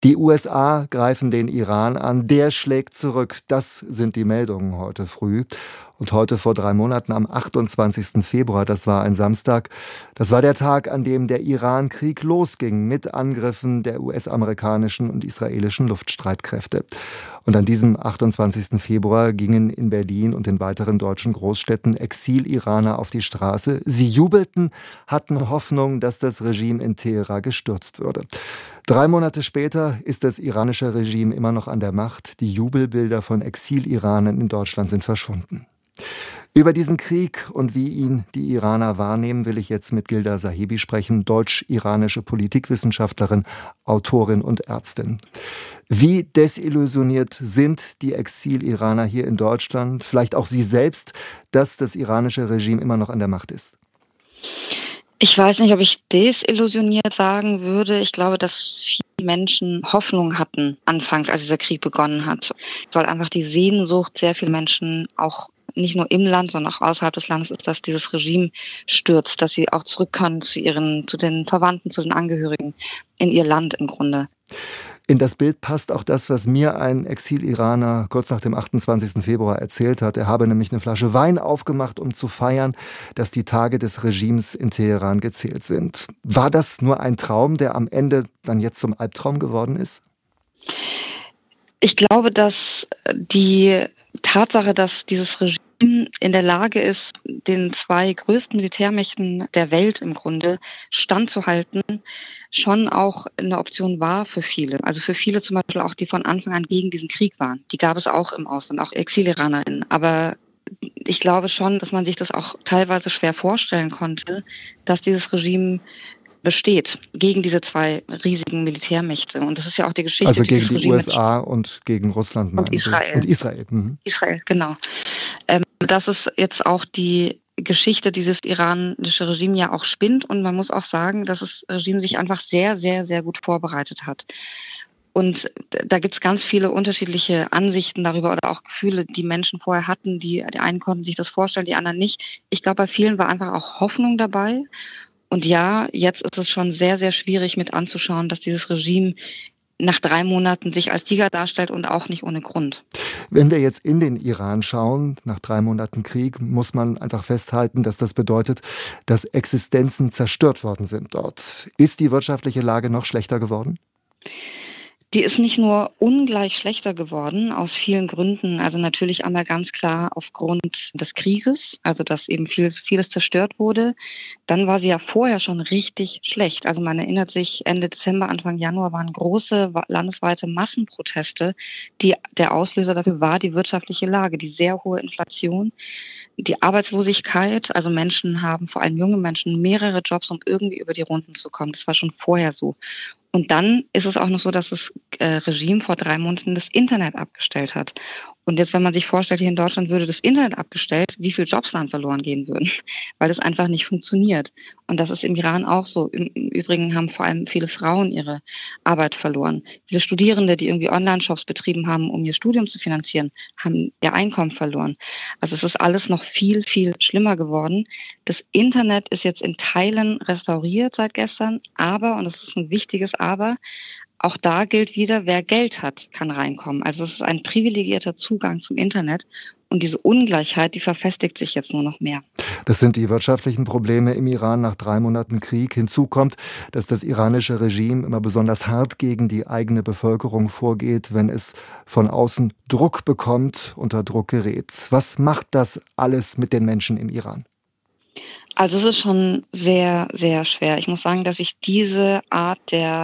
Die USA greifen den Iran an, der schlägt zurück. Das sind die Meldungen heute früh. Und heute vor 3 Monaten, am 28. Februar, das war ein Samstag, das war der Tag, an dem der Iran-Krieg losging mit Angriffen der US-amerikanischen und israelischen Luftstreitkräfte. Und an diesem 28. Februar gingen in Berlin und in weiteren deutschen Großstädten Exil-Iraner auf die Straße. Sie jubelten, hatten Hoffnung, dass das Regime in Teheran gestürzt würde. 3 Monate später ist das iranische Regime immer noch an der Macht. Die Jubelbilder von Exil-Iranern in Deutschland sind verschwunden. Über diesen Krieg und wie ihn die Iraner wahrnehmen, will ich jetzt mit Gilda Sahibi sprechen, deutsch-iranische Politikwissenschaftlerin, Autorin und Ärztin. Wie desillusioniert sind die Exil-Iraner hier in Deutschland, vielleicht auch Sie selbst, dass das iranische Regime immer noch an der Macht ist? Ich weiß nicht, ob ich desillusioniert sagen würde. Ich glaube, dass viele Menschen Hoffnung hatten anfangs, als dieser Krieg begonnen hat. Weil einfach die Sehnsucht sehr viele Menschen auch nicht nur im Land, sondern auch außerhalb des Landes ist, dass dieses Regime stürzt, dass sie auch zurück können zu den Verwandten, zu den Angehörigen, in ihr Land im Grunde. In das Bild passt auch das, was mir ein Exil-Iraner kurz nach dem 28. Februar erzählt hat. Er habe nämlich eine Flasche Wein aufgemacht, um zu feiern, dass die Tage des Regimes in Teheran gezählt sind. War das nur ein Traum, der am Ende dann jetzt zum Albtraum geworden ist? Ich glaube, dass die Tatsache, dass dieses Regime in der Lage ist, den 2 größten Militärmächten der Welt im Grunde standzuhalten, schon auch eine Option war für viele. Also für viele zum Beispiel auch, die von Anfang an gegen diesen Krieg waren. Die gab es auch im Ausland, auch Exil-IranerInnen. Aber ich glaube schon, dass man sich das auch teilweise schwer vorstellen konnte, dass dieses Regime besteht gegen diese 2 riesigen Militärmächte. Und das ist ja auch die Geschichte. Also gegen die USA und gegen Russland. Und Israel. Und Israel. Mhm. Israel, genau. Das ist jetzt auch die Geschichte, dieses iranische Regime ja auch spinnt. Und man muss auch sagen, dass das Regime sich einfach sehr, sehr, sehr gut vorbereitet hat. Und da gibt es ganz viele unterschiedliche Ansichten darüber oder auch Gefühle, die Menschen vorher hatten. Die einen konnten sich das vorstellen, die anderen nicht. Ich glaube, bei vielen war einfach auch Hoffnung dabei. Und ja, jetzt ist es schon sehr, sehr schwierig mit anzuschauen, dass dieses Regime nach 3 Monaten sich als Sieger darstellt und auch nicht ohne Grund. Wenn wir jetzt in den Iran schauen, nach 3 Monaten Krieg, muss man einfach festhalten, dass das bedeutet, dass Existenzen zerstört worden sind dort. Ist die wirtschaftliche Lage noch schlechter geworden? Die ist nicht nur ungleich schlechter geworden, aus vielen Gründen. Also natürlich einmal ganz klar aufgrund des Krieges, also dass eben vieles zerstört wurde. Dann war sie ja vorher schon richtig schlecht. Also man erinnert sich, Ende Dezember, Anfang Januar waren große landesweite Massenproteste. Der Auslöser dafür war die wirtschaftliche Lage, die sehr hohe Inflation, die Arbeitslosigkeit. Also Menschen haben, vor allem junge Menschen, mehrere Jobs, um irgendwie über die Runden zu kommen. Das war schon vorher so. Und dann ist es auch noch so, dass das Regime vor 3 Monaten das Internet abgestellt hat. Und jetzt, wenn man sich vorstellt, hier in Deutschland würde das Internet abgestellt, wie viele Jobs dann verloren gehen würden, weil das einfach nicht funktioniert. Und das ist im Iran auch so. Im Übrigen haben vor allem viele Frauen ihre Arbeit verloren. Viele Studierende, die irgendwie Online-Shops betrieben haben, um ihr Studium zu finanzieren, haben ihr Einkommen verloren. Also es ist alles noch viel, viel schlimmer geworden. Das Internet ist jetzt in Teilen restauriert seit gestern, aber, und das ist ein wichtiges Aber, auch da gilt wieder, wer Geld hat, kann reinkommen. Also es ist ein privilegierter Zugang zum Internet und diese Ungleichheit, die verfestigt sich jetzt nur noch mehr. Das sind die wirtschaftlichen Probleme im Iran nach 3 Monaten Krieg. Hinzu kommt, dass das iranische Regime immer besonders hart gegen die eigene Bevölkerung vorgeht, wenn es von außen Druck bekommt, unter Druck gerät. Was macht das alles mit den Menschen im Iran? Also es ist schon sehr, sehr schwer. Ich muss sagen, dass ich diese Art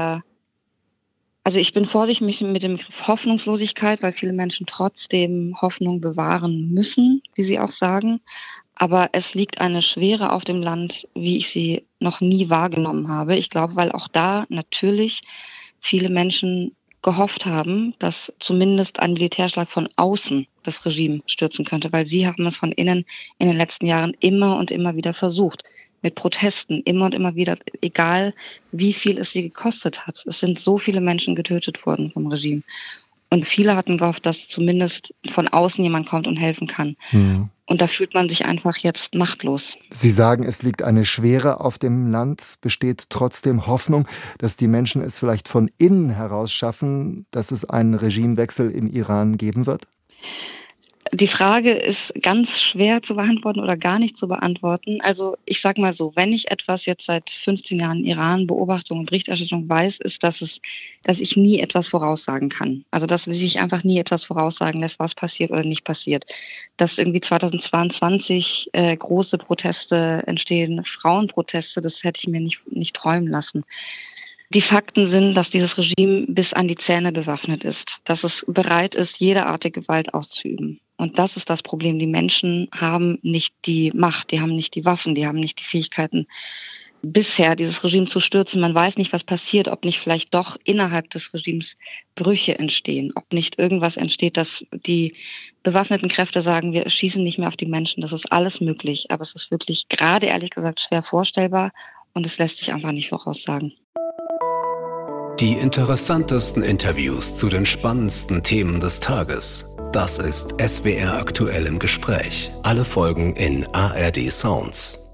Also ich bin vorsichtig mit dem Begriff Hoffnungslosigkeit, weil viele Menschen trotzdem Hoffnung bewahren müssen, wie sie auch sagen. Aber es liegt eine Schwere auf dem Land, wie ich sie noch nie wahrgenommen habe. Ich glaube, weil auch da natürlich viele Menschen gehofft haben, dass zumindest ein Militärschlag von außen das Regime stürzen könnte, weil sie haben es von innen in den letzten Jahren immer und immer wieder versucht. Mit Protesten, immer und immer wieder, egal wie viel es sie gekostet hat. Es sind so viele Menschen getötet worden vom Regime. Und viele hatten gehofft, dass zumindest von außen jemand kommt und helfen kann. Und da fühlt man sich einfach jetzt machtlos. Sie sagen, es liegt eine Schwere auf dem Land. Besteht trotzdem Hoffnung, dass die Menschen es vielleicht von innen heraus schaffen, dass es einen Regimewechsel im Iran geben wird? Die Frage ist ganz schwer zu beantworten oder gar nicht zu beantworten. Also ich sage mal so, wenn ich etwas jetzt seit 15 Jahren Iran Beobachtung und Berichterstattung weiß, ist, dass ich nie etwas voraussagen kann. Also dass sich einfach nie etwas voraussagen lässt, was passiert oder nicht passiert. Dass irgendwie 2022 große Proteste entstehen, Frauenproteste, das hätte ich mir nicht träumen lassen. Die Fakten sind, dass dieses Regime bis an die Zähne bewaffnet ist, dass es bereit ist, jede Art der Gewalt auszuüben. Und das ist das Problem. Die Menschen haben nicht die Macht, die haben nicht die Waffen, die haben nicht die Fähigkeiten, bisher dieses Regime zu stürzen. Man weiß nicht, was passiert, ob nicht vielleicht doch innerhalb des Regimes Brüche entstehen, ob nicht irgendwas entsteht, dass die bewaffneten Kräfte sagen, wir schießen nicht mehr auf die Menschen. Das ist alles möglich, aber es ist wirklich gerade ehrlich gesagt schwer vorstellbar und es lässt sich einfach nicht voraussagen. Die interessantesten Interviews zu den spannendsten Themen des Tages. Das ist SWR aktuell im Gespräch. Alle Folgen in ARD Sounds.